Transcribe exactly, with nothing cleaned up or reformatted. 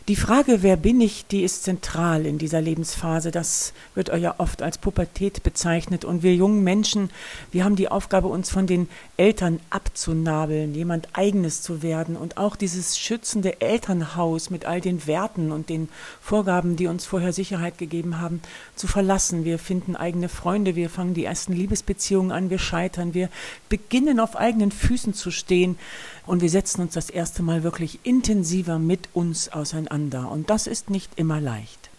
Die Frage, wer bin ich, die ist zentral in dieser Lebensphase. Das wird ja oft als Pubertät bezeichnet. Und wir jungen Menschen, wir haben die Aufgabe, uns von den Eltern abzunabeln, jemand Eigenes zu werden. Und auch dieses schützende Elternhaus mit all den Werten und den Vorgaben, die uns vorher Sicherheit gegeben haben, zu verlassen. Wir finden eigene Freunde, wir fangen die ersten Liebesbeziehungen an, wir scheitern, wir beginnen auf eigenen Füßen zu stehen. Und wir setzen uns das erste Mal wirklich intensiver mit uns auseinander. Und das ist nicht immer leicht.